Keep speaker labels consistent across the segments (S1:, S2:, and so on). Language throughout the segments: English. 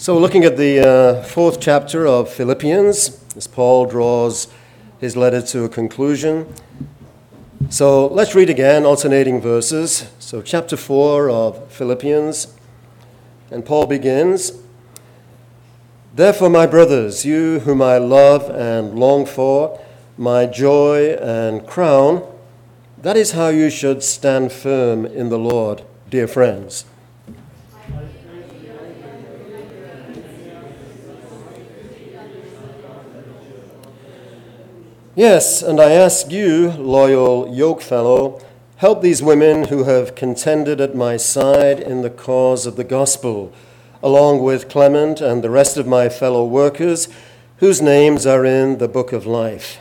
S1: So looking at the fourth chapter of Philippians, as Paul draws his letter to a conclusion. So let's read again, alternating verses. So chapter 4 of Philippians, and Paul begins, "Therefore, my brothers, you whom I love and long for, my joy and crown, that is how you should stand firm in the Lord, dear friends. Yes, and I ask you, loyal yokefellow, help these women who have contended at my side in the cause of the gospel, along with Clement and the rest of my fellow workers, whose names are in the book of life.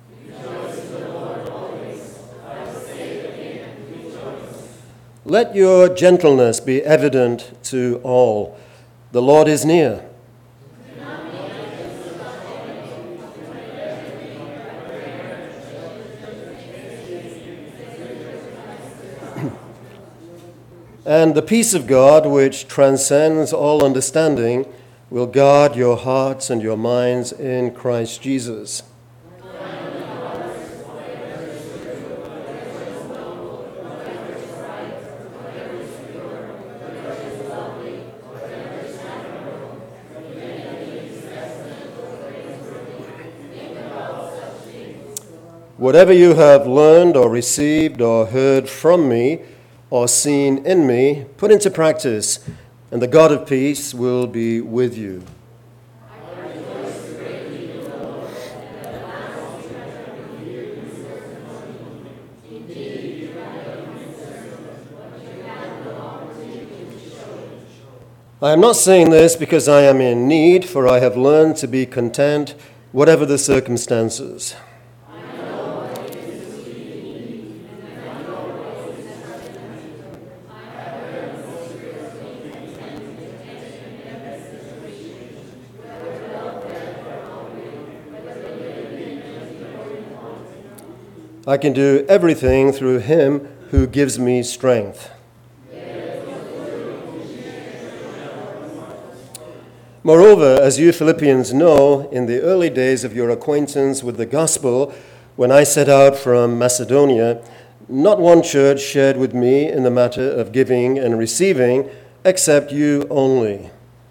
S1: Let your gentleness be evident to all. The Lord is near. And the peace of God, which transcends all understanding, will guard your hearts and your minds in Christ Jesus. Whatever you have learned or received or heard from me or seen in me, put into practice, and the God of peace will be with you. I am not saying this because I am in need, for I have learned to be content, whatever the circumstances. I can do everything through him who gives me strength. Moreover, as you Philippians know, in the early days of your acquaintance with the gospel, when I set out from Macedonia, not one church shared with me in the matter of giving and receiving, except you only.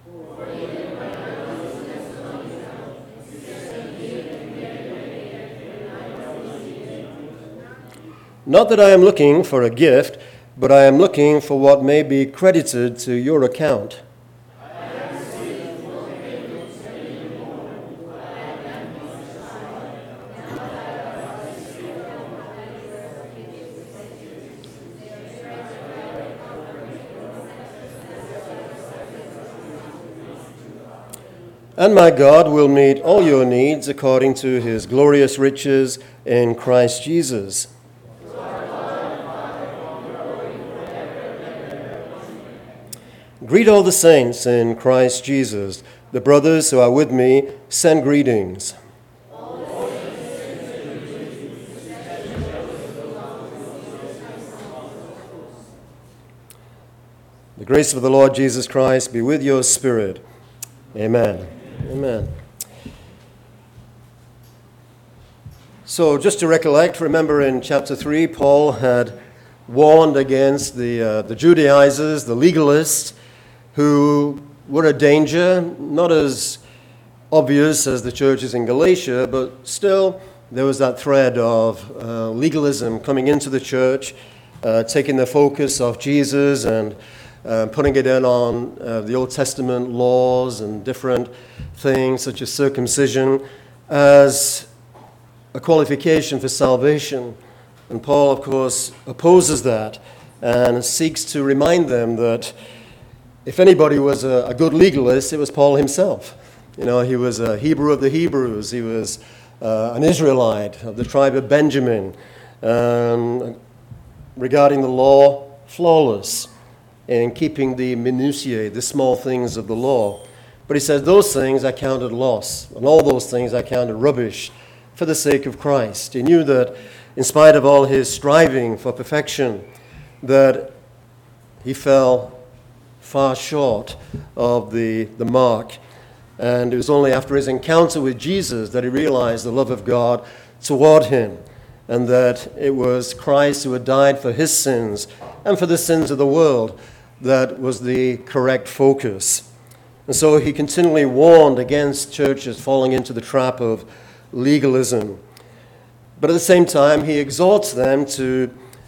S1: Not that I am looking for a gift, but I am looking for what may be credited to your account. And my God will meet all your needs according to his glorious riches in Christ Jesus. Greet all the saints in Christ Jesus. The brothers who are with me send greetings. The grace of the Lord Jesus Christ be with your spirit. Amen. Amen. So just to recollect, remember in chapter 3, Paul had warned against the Judaizers, the legalists, who were a danger, not as obvious as the churches in Galatia, but still there was that thread of legalism coming into the church, taking the focus off Jesus and putting it in on the Old Testament laws and different things such as circumcision as a qualification for salvation. And Paul, of course, opposes that and seeks to remind them that if anybody was a good legalist, it was Paul himself. You know, he was a Hebrew of the Hebrews. He was an Israelite of the tribe of Benjamin. Regarding the law, flawless in keeping the minutiae, the small things of the law. But he says, those things I counted loss, and all those things I counted rubbish for the sake of Christ. He knew that in spite of all his striving for perfection, that he fell far short of the mark. And it was only after his encounter with Jesus that he realized the love of God toward him, and that it was Christ who had died for his sins and for the sins of the world that was the correct focus. And so he continually warned against churches falling into the trap of legalism. But at the same time, he exhorts them to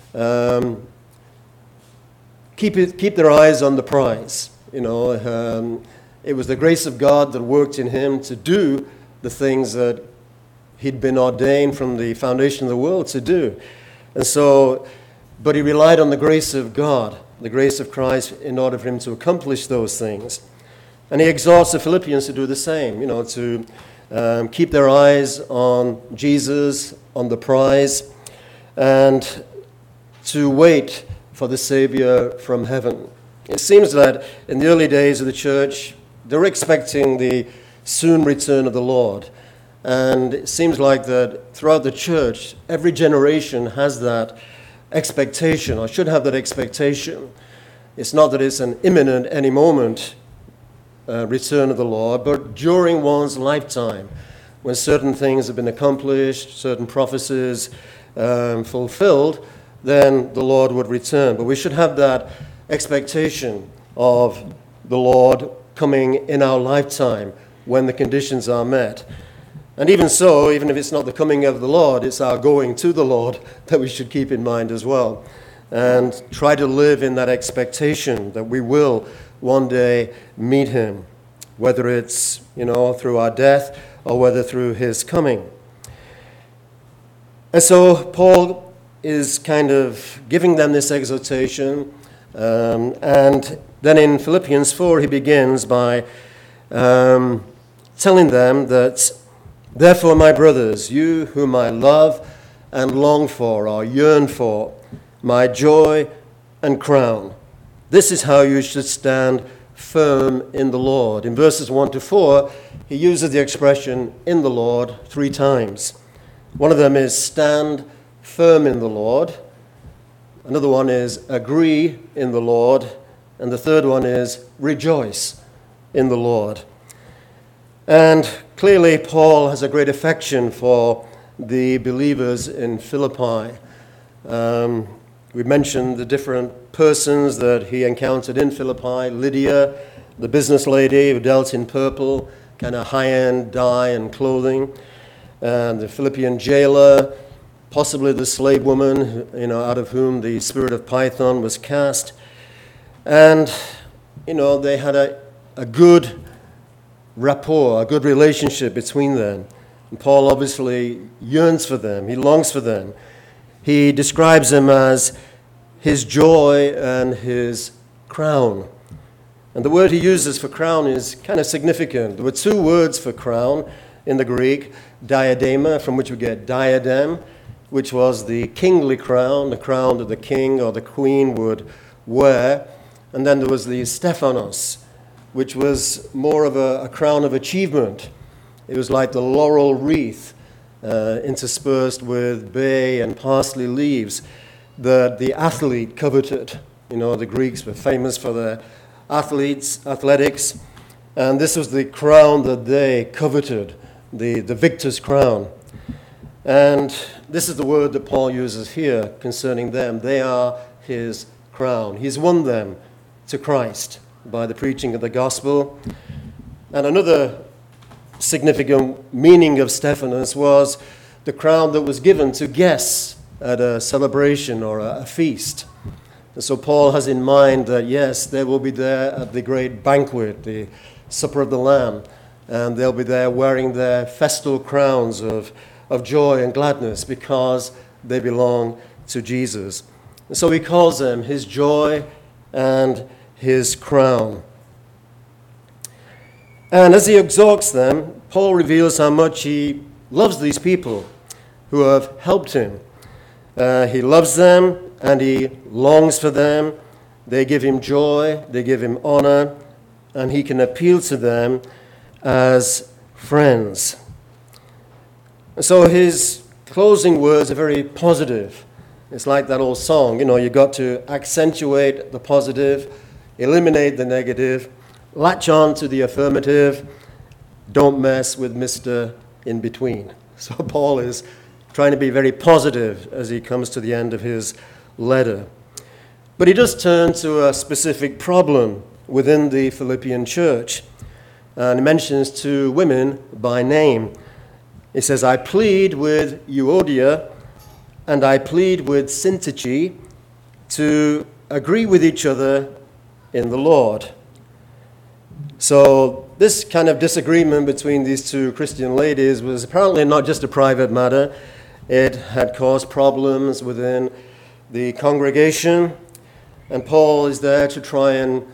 S1: keep their eyes on the prize. It was the grace of God that worked in him to do the things that he'd been ordained from the foundation of the world to do. And so, but he relied on the grace of God, the grace of Christ, in order for him to accomplish those things. And he exhorts the Philippians to do the same, to keep their eyes on Jesus, on the prize, and to wait for the Savior from heaven. It seems that in the early days of the church, they were expecting the soon return of the Lord. And it seems like that throughout the church, every generation has that expectation, or should have that expectation. It's not that it's an imminent, any moment return of the Lord, but during one's lifetime, when certain things have been accomplished, certain prophecies fulfilled, then the Lord would return. But we should have that expectation of the Lord coming in our lifetime when the conditions are met. And even so, even if it's not the coming of the Lord, it's our going to the Lord that we should keep in mind as well. And try to live in that expectation that we will one day meet him, whether it's, through our death or whether through his coming. And so Paul is kind of giving them this exhortation, and then in Philippians 4 he begins by telling them that, therefore, my brothers, you whom I love and long for or yearn for, my joy and crown, this is how you should stand firm in the Lord. In verses 1 to 4, he uses the expression in the Lord 3 times. One of them is stand firm in the Lord. Another one is agree in the Lord. And the third one is rejoice in the Lord. And clearly, Paul has a great affection for the believers in Philippi. We mentioned the different persons that he encountered in Philippi. Lydia, the business lady who dealt in purple, kind of high-end dye and clothing. And the Philippian jailer, possibly the slave woman, out of whom the spirit of Python was cast. And, they had a good rapport, a good relationship between them. And Paul obviously yearns for them. He longs for them. He describes them as his joy and his crown. And the word he uses for crown is kind of significant. There were 2 words for crown in the Greek, diadema, from which we get diadem, which was the kingly crown, the crown that the king or the queen would wear. And then there was the Stephanos, which was more of a crown of achievement. It was like the laurel wreath interspersed with bay and parsley leaves that the athlete coveted. The Greeks were famous for their athletics, and this was the crown that they coveted, the victor's crown. And this is the word that Paul uses here concerning them. They are his crown. He's won them to Christ by the preaching of the gospel. And another significant meaning of Stephanos was the crown that was given to guests at a celebration or a feast. And so Paul has in mind that, yes, they will be there at the great banquet, the supper of the Lamb, and they'll be there wearing their festal crowns of joy and gladness because they belong to Jesus. And so he calls them his joy and his crown. And as he exhorts them, Paul reveals how much he loves these people who have helped him. He loves them and he longs for them. They give him joy, they give him honor, and he can appeal to them as friends. And so his closing words are very positive. It's like that old song, you've got to accentuate the positive. eliminate the negative, latch on to the affirmative, don't mess with Mr. In between. So Paul is trying to be very positive as he comes to the end of his letter. But he does turn to a specific problem within the Philippian church. And he mentions two women by name. He says, I plead with Euodia and I plead with Syntyche to agree with each other in the Lord. So this kind of disagreement between these two Christian ladies was apparently not just a private matter. It had caused problems within the congregation. And Paul is there to try and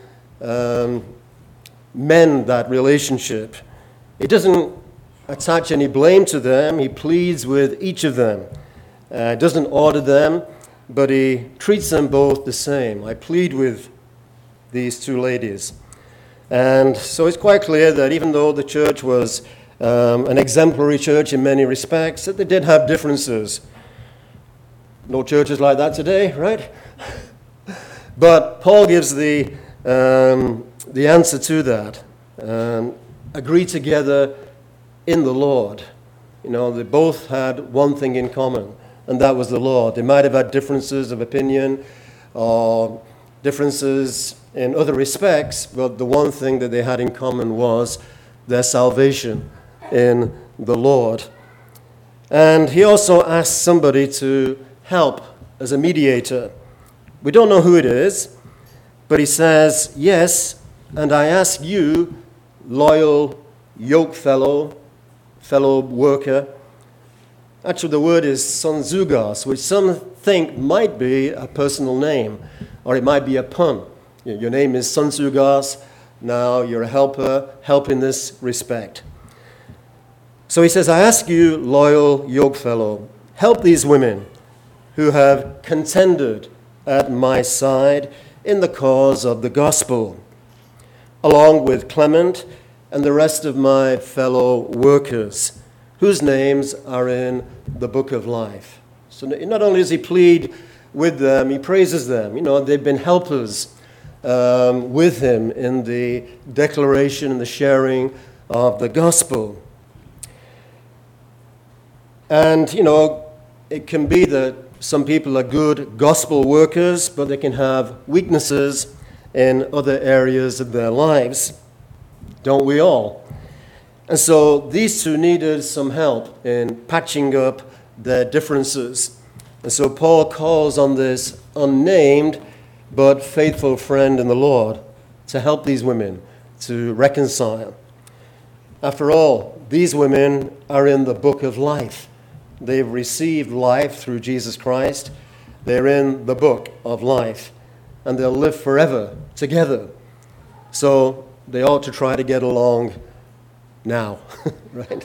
S1: mend that relationship. He doesn't attach any blame to them. He pleads with each of them. Doesn't order them, but he treats them both the same. I plead with these two ladies. And so it's quite clear that even though the church was an exemplary church in many respects, that they did have differences. No churches like that today, right? But Paul gives the answer to that. Agree together in the Lord. You know, they both had one thing in common, and that was the Lord. They might have had differences of opinion or differences in other respects, but the one thing that they had in common was their salvation in the Lord. And he also asked somebody to help as a mediator. We don't know who it is, but he says, yes, and I ask you, loyal yoke fellow worker. Actually, the word is sonzugos, which some think might be a personal name, or it might be a pun. Your name is sonzugos, now you're a helper, help in this respect. So he says, I ask you, loyal yoke fellow, help these women who have contended at my side in the cause of the gospel, along with Clement and the rest of my fellow workers, whose names are in the book of life. So not only does he plead with them, he praises them. You know, they've been helpers with him in the declaration and the sharing of the gospel. And, you know, it can be that some people are good gospel workers, but they can have weaknesses in other areas of their lives. Don't we all? And so these two needed some help in patching up their differences. And so Paul calls on this unnamed but faithful friend in the Lord to help these women to reconcile. After all, these women are in the book of life. They've received life through Jesus Christ. They're in the book of life, and they'll live forever together. So they ought to try to get along now, right?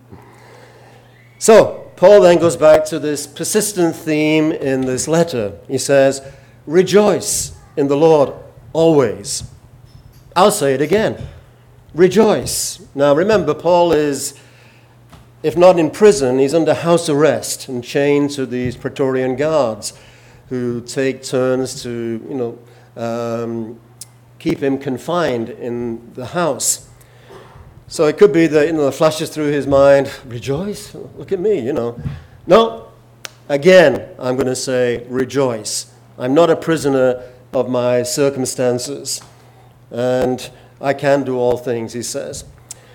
S1: So Paul then goes back to this persistent theme in this letter. He says, rejoice in the Lord always. I'll say it again. Rejoice. Now remember, Paul is, if not in prison, he's under house arrest and chained to these Praetorian guards who take turns to, keep him confined in the house. So it could be that, it flashes through his mind, rejoice? Look at me, No, again, I'm going to say rejoice. I'm not a prisoner of my circumstances, and I can do all things, he says.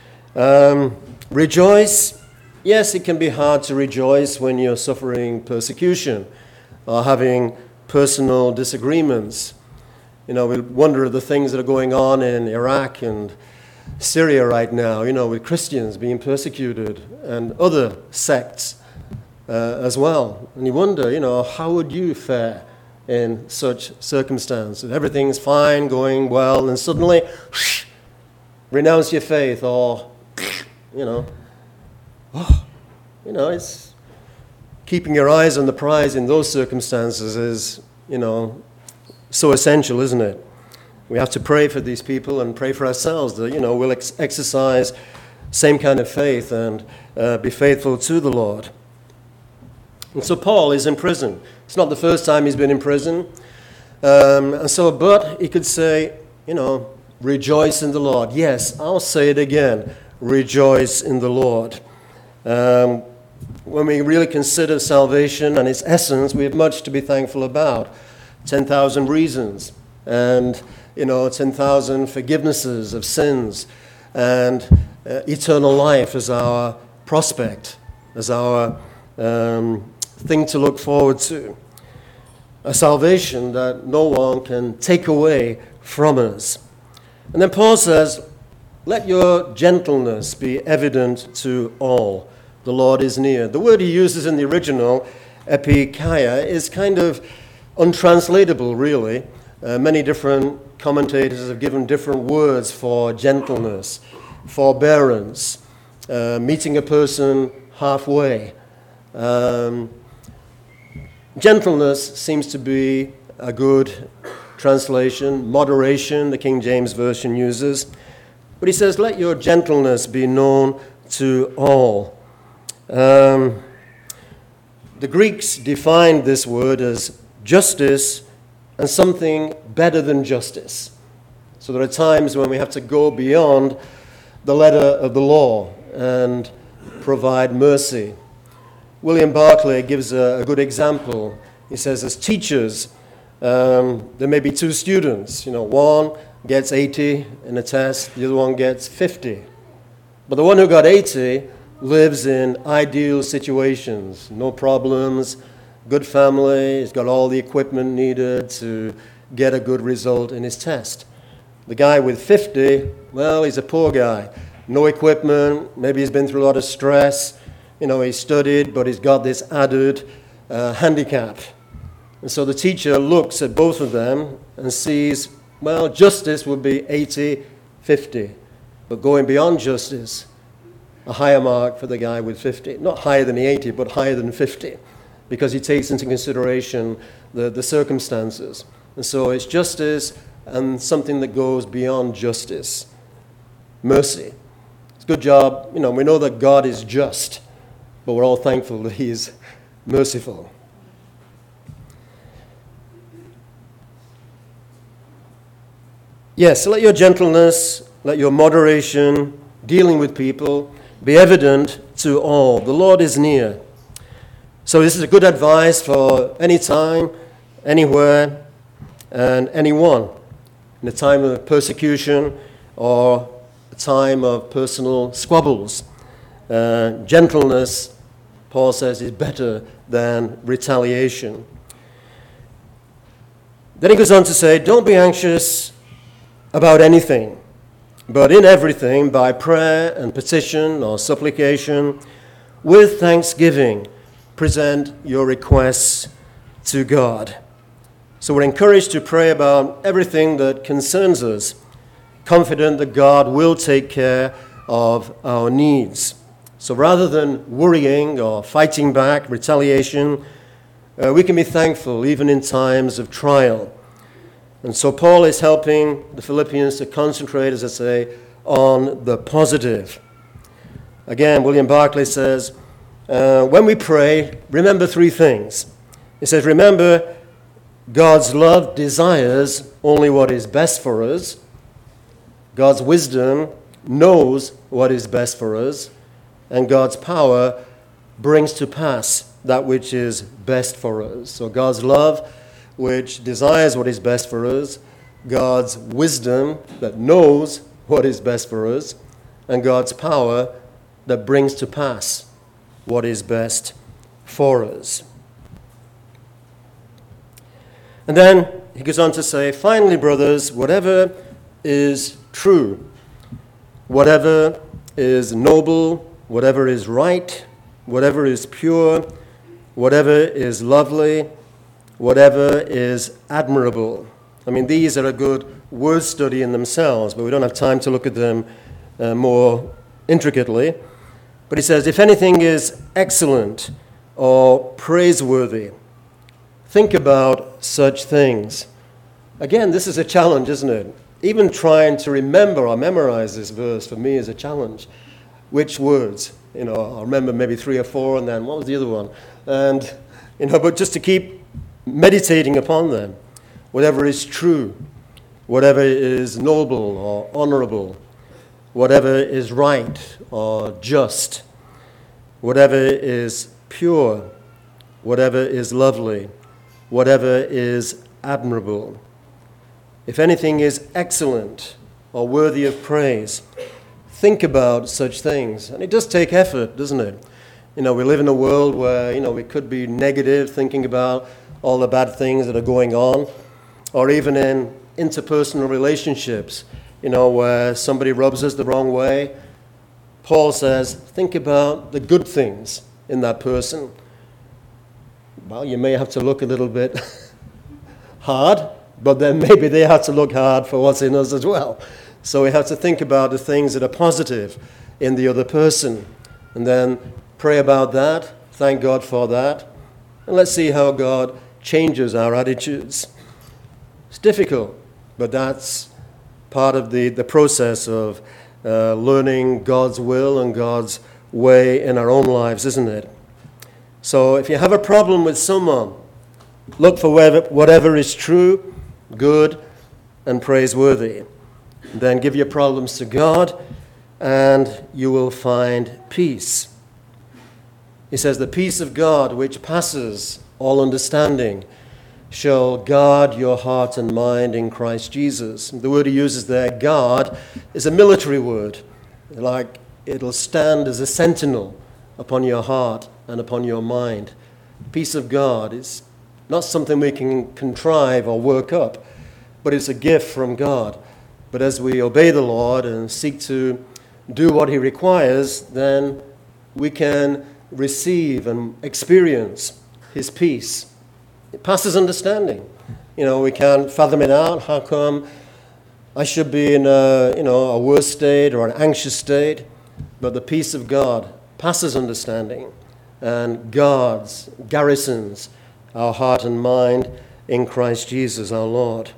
S1: Rejoice. Yes, it can be hard to rejoice when you're suffering persecution or having personal disagreements. We wonder at the things that are going on in Iraq and Syria right now, with Christians being persecuted and other sects as well. And you wonder, how would you fare in such circumstances? Everything's fine, going well, and suddenly, renounce your faith or, it's keeping your eyes on the prize in those circumstances is, so essential, isn't it? We have to pray for these people and pray for ourselves that, we'll exercise same kind of faith and be faithful to the Lord. And so Paul is in prison. It's not the first time he's been in prison. But he could say, rejoice in the Lord. Yes, I'll say it again. Rejoice in the Lord. When we really consider salvation and its essence, we have much to be thankful about. 10,000 reasons and, 10,000 forgivenesses of sins and eternal life as our prospect, as our thing to look forward to. A salvation that no one can take away from us. And then Paul says, let your gentleness be evident to all. The Lord is near. The word he uses in the original, epikeia, is kind of untranslatable, really. Many different commentators have given different words for gentleness, forbearance, meeting a person halfway. Gentleness seems to be a good translation. Moderation, the King James Version uses. But he says, let your gentleness be known to all. The Greeks defined this word as justice and something better than justice. So there are times when we have to go beyond the letter of the law and provide mercy. William Barclay gives a good example. He says, as teachers, there may be two students. One gets 80 in a test, the other one gets 50. But the one who got 80 lives in ideal situations, no problems, good family, he's got all the equipment needed to get a good result in his test. The guy with 50, well, he's a poor guy. No equipment, maybe he's been through a lot of stress. He studied, but he's got this added handicap. And so the teacher looks at both of them and sees, well, justice would be 80-50. But going beyond justice, a higher mark for the guy with 50. Not higher than the 80, but higher than 50, because he takes into consideration the circumstances. And so it's justice and something that goes beyond justice. Mercy. It's a good job. We know that God is just, but we're all thankful that he is merciful. Yes, let your gentleness, let your moderation, dealing with people, be evident to all. The Lord is near. So this is a good advice for any time, anywhere, and anyone. In a time of persecution or a time of personal squabbles. Gentleness, Paul says, is better than retaliation. Then he goes on to say, don't be anxious about anything, but in everything, by prayer and petition or supplication, with thanksgiving, present your requests to God. So we're encouraged to pray about everything that concerns us, confident that God will take care of our needs. So rather than worrying or fighting back, retaliation, we can be thankful even in times of trial. And so Paul is helping the Philippians to concentrate, as I say, on the positive. Again, William Barclay says, when we pray, remember three things. He says, remember, God's love desires only what is best for us. God's wisdom knows what is best for us. And God's power brings to pass that which is best for us. So God's love, which desires what is best for us, God's wisdom that knows what is best for us, and God's power that brings to pass what is best for us. And then he goes on to say, finally, brothers, whatever is true, whatever is noble, whatever is right, whatever is pure, whatever is lovely, whatever is admirable. I mean, these are a good word study in themselves, but we don't have time to look at them more intricately. But he says, if anything is excellent or praiseworthy, think about such things. Again, this is a challenge, isn't it? Even trying to remember or memorize this verse for me is a challenge. Which words? I'll remember maybe 3 or 4, and then what was the other one? And, but just to keep meditating upon them. Whatever is true, whatever is noble or honorable, whatever is right or just, whatever is pure, whatever is lovely, whatever is admirable. If anything is excellent or worthy of praise, think about such things. And it does take effort, doesn't it? We live in a world where, we could be negative, thinking about all the bad things that are going on, or even in interpersonal relationships, where somebody rubs us the wrong way. Paul says, think about the good things in that person. Well, you may have to look a little bit hard, but then maybe they have to look hard for what's in us as well. So we have to think about the things that are positive in the other person, and then pray about that, thank God for that, and let's see how God changes our attitudes. It's difficult, but that's part of the process of learning God's will and God's way in our own lives, isn't it? So if you have a problem with someone, look for whatever is true, good, and praiseworthy. Then give your problems to God, and you will find peace. He says, the peace of God, which passes all understanding, shall guard your heart and mind in Christ Jesus. The word he uses there, guard, is a military word. Like it'll stand as a sentinel upon your heart and upon your mind. Peace of God is not something we can contrive or work up, but it's a gift from God. But as we obey the Lord and seek to do what he requires, then we can receive and experience his peace. It passes understanding. We can't fathom it out. How come I should be in a worse state or an anxious state? But the peace of God passes understanding and guards, garrisons our heart and mind in Christ Jesus our Lord.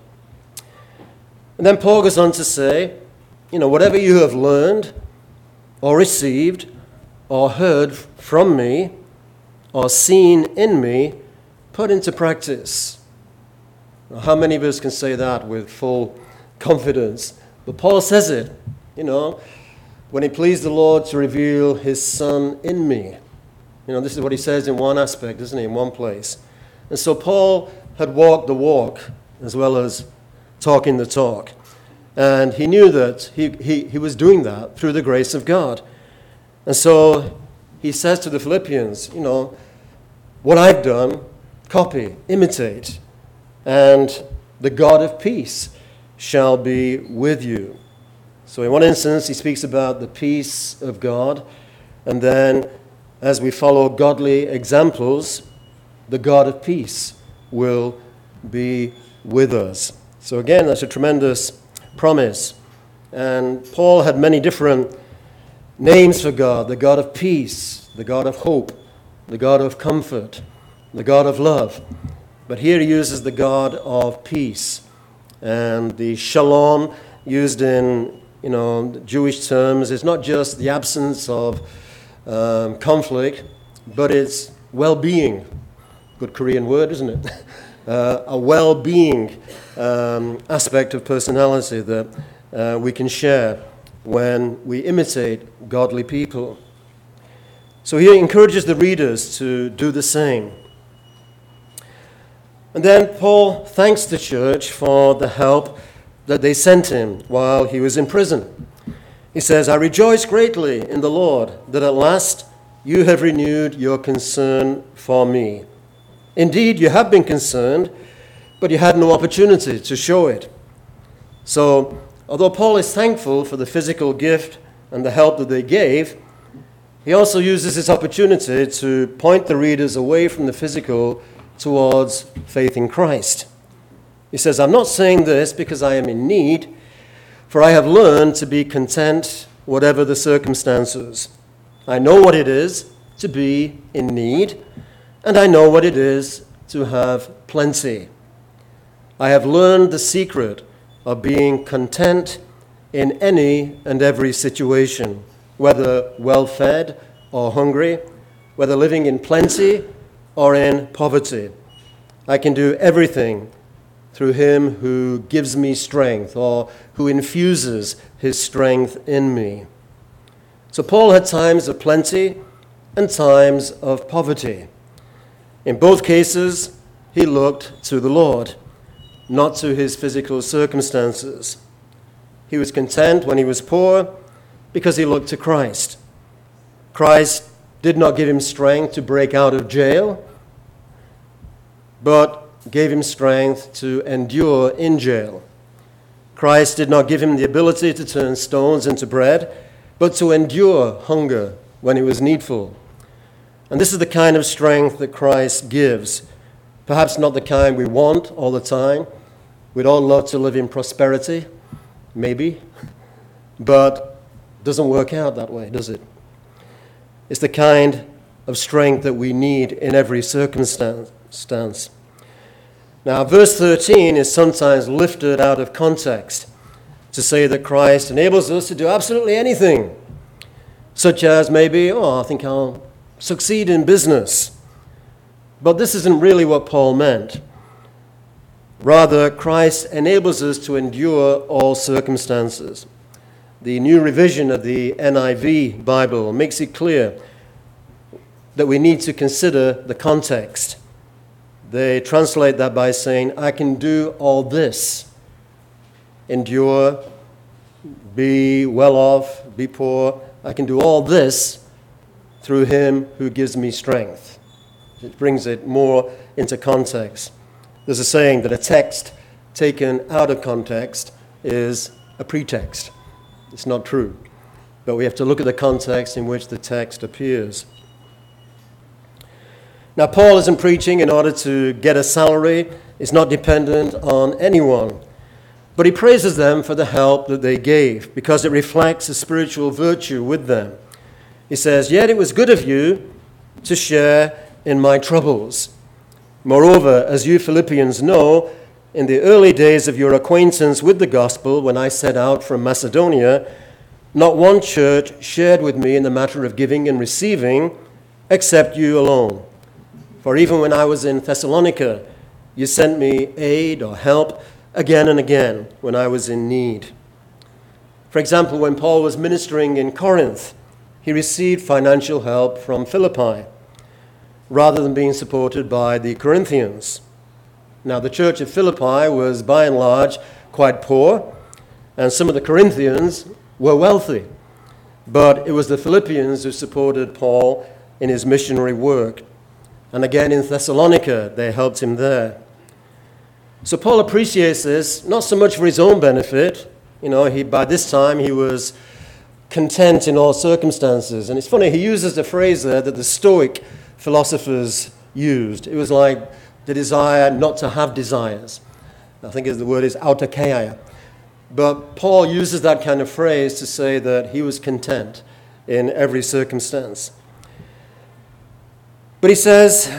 S1: And then Paul goes on to say, whatever you have learned or received or heard from me or seen in me, put into practice. Now, how many of us can say that with full confidence? But Paul says it, when it pleased the Lord to reveal his Son in me. This is what he says in one aspect, isn't he, in one place. And so Paul had walked the walk as well as talking the talk. And he knew that he was doing that through the grace of God. And so he says to the Philippians, what I've done, copy, imitate, and the God of peace shall be with you. So in one instance, he speaks about the peace of God, and then as we follow godly examples, the God of peace will be with us. So again, that's a tremendous promise. And Paul had many different names for God: the God of peace, the God of hope, the God of comfort, the God of love. But here he uses the God of peace. And the shalom used in Jewish terms is not just the absence of conflict, but it's well-being. Good Korean word, isn't it? A well-being aspect of personality that we can share when we imitate godly people. So he encourages the readers to do the same. And then Paul thanks the church for the help that they sent him while he was in prison. He says, I rejoice greatly in the Lord that at last you have renewed your concern for me. Indeed, you have been concerned, but you had no opportunity to show it. So, although Paul is thankful for the physical gift and the help that they gave, he also uses this opportunity to point the readers away from the physical towards faith in Christ. He says, I'm not saying this because I am in need, for I have learned to be content whatever the circumstances. I know what it is to be in need, and I know what it is to have plenty. I have learned the secret of being content in any and every situation, whether well-fed or hungry, whether living in plenty or in poverty. I can do everything through him who gives me strength, or who infuses his strength in me. So Paul had times of plenty and times of poverty. In both cases, he looked to the Lord, not to his physical circumstances. He was content when he was poor because he looked to Christ. Christ did not give him strength to break out of jail, but gave him strength to endure in jail. Christ did not give him the ability to turn stones into bread, but to endure hunger when it was needful. And this is the kind of strength that Christ gives. Perhaps not the kind we want all the time. We'd all love to live in prosperity, maybe, but it doesn't work out that way, does it? It's the kind of strength that we need in every circumstance. Now, verse 13 is sometimes lifted out of context to say that Christ enables us to do absolutely anything, such as maybe, I think I'll succeed in business. But this isn't really what Paul meant. Rather, Christ enables us to endure all circumstances. The new revision of the NIV Bible makes it clear that we need to consider the context. They translate that by saying, I can do all this. Endure, be well off, be poor. I can do all this through him who gives me strength. It brings it more into context. There's a saying that a text taken out of context is a pretext. It's not true. But we have to look at the context in which the text appears. Now, Paul isn't preaching in order to get a salary. He's not dependent on anyone. But he praises them for the help that they gave, because it reflects a spiritual virtue with them. He says, yet it was good of you to share in my troubles. Moreover, as you Philippians know, in the early days of your acquaintance with the gospel, when I set out from Macedonia, not one church shared with me in the matter of giving and receiving, except you alone. For even when I was in Thessalonica, you sent me aid or help again and again when I was in need. For example, when Paul was ministering in Corinth, he received financial help from Philippi, rather than being supported by the Corinthians. Now, the church of Philippi was by and large quite poor, and some of the Corinthians were wealthy. But it was the Philippians who supported Paul in his missionary work. And again in Thessalonica, they helped him there. So Paul appreciates this, not so much for his own benefit. By this time he was content in all circumstances. And it's funny, he uses the phrase there that the Stoic philosophers used. It was like the desire not to have desires. I think the word is autokeia. But Paul uses that kind of phrase to say that he was content in every circumstance. But he says,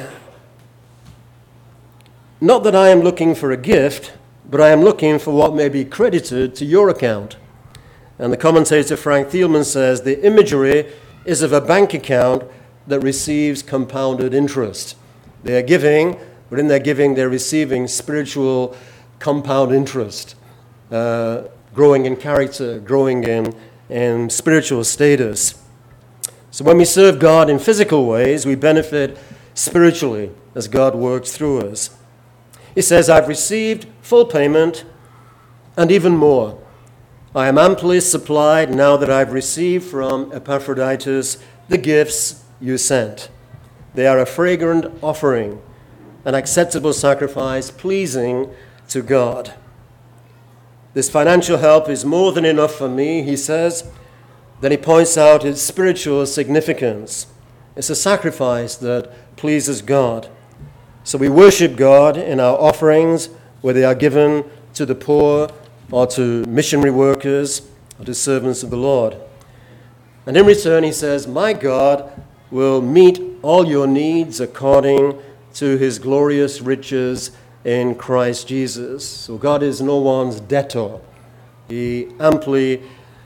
S1: not that I am looking for a gift, but I am looking for what may be credited to your account. And the commentator Frank Thielman says, the imagery is of a bank account that receives compounded interest. They are giving, but in their giving, they're receiving spiritual compound interest, growing in character, growing in spiritual status. So when we serve God in physical ways, we benefit spiritually as God works through us. He says, I've received full payment and even more. I am amply supplied now that I've received from Epaphroditus the gifts you sent. They are a fragrant offering, an acceptable sacrifice pleasing to God. This financial help is more than enough for me, he says. Then he points out its spiritual significance. It's a sacrifice that pleases God. So we worship God in our offerings, whether they are given to the poor or to missionary workers or to servants of the Lord. And in return, he says, my God will meet all your needs according to his glorious riches in Christ Jesus. So God is no one's debtor. He amply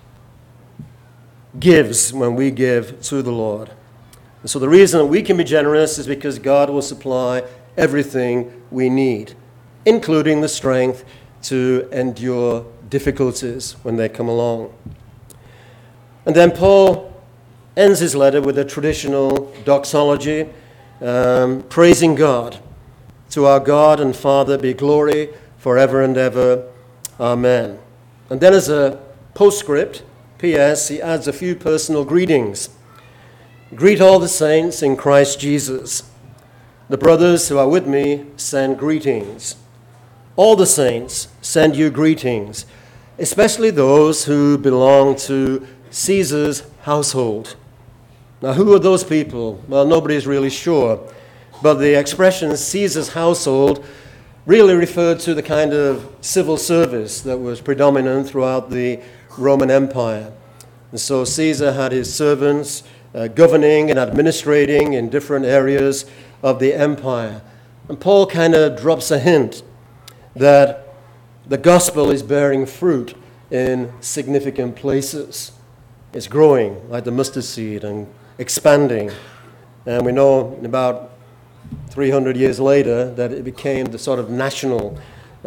S1: gives when we give to the Lord. And so the reason that we can be generous is because God will supply everything we need. including the strength to endure difficulties when they come along. And then Paul ends his letter with a traditional doxology, praising God. To our God and Father be glory forever and ever. Amen. And then as a postscript, P.S., he adds a few personal greetings. Greet all the saints in Christ Jesus. The brothers who are with me send greetings. All the saints send you greetings, especially those who belong to Caesar's household. Now, who are those people? Well, nobody's really sure. But the expression Caesar's household really referred to the kind of civil service that was predominant throughout the Roman Empire. And so Caesar had his servants governing and administrating in different areas of the empire. And Paul kind of drops a hint that the gospel is bearing fruit in significant places. It's growing like the mustard seed and expanding. And we know about 300 years later that it became the sort of national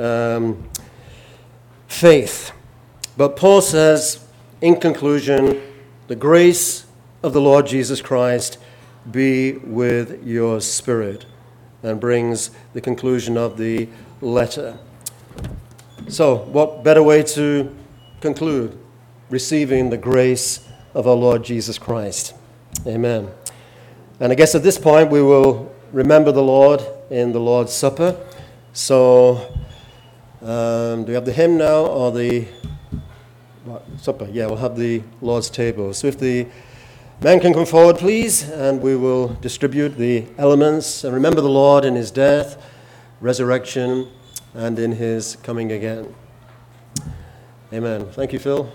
S1: faith. But Paul says, in conclusion, the grace of the Lord Jesus Christ be with your spirit, and brings the conclusion of the letter. So, what better way to conclude? Receiving the grace of our Lord Jesus Christ. Amen. And I guess at this point we will remember the Lord in the Lord's Supper. So, do we have the hymn now or the supper? Yeah, we'll have the Lord's table. So if the men can come forward, please, and we will distribute the elements and remember the Lord in his death, resurrection, and in his coming again. Amen. Thank you, Phil.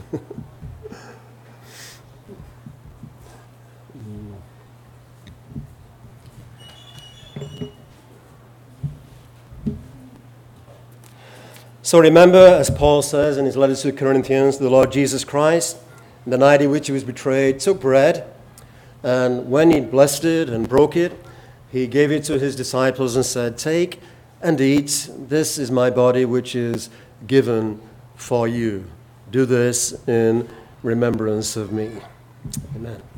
S1: So remember, as Paul says in his letter to the Corinthians, the Lord Jesus Christ, the night in which he was betrayed, took bread, and when he blessed it and broke it, he gave it to his disciples and said, "Take and eat. This is my body, which is given for you. Do this in remembrance of me." Amen.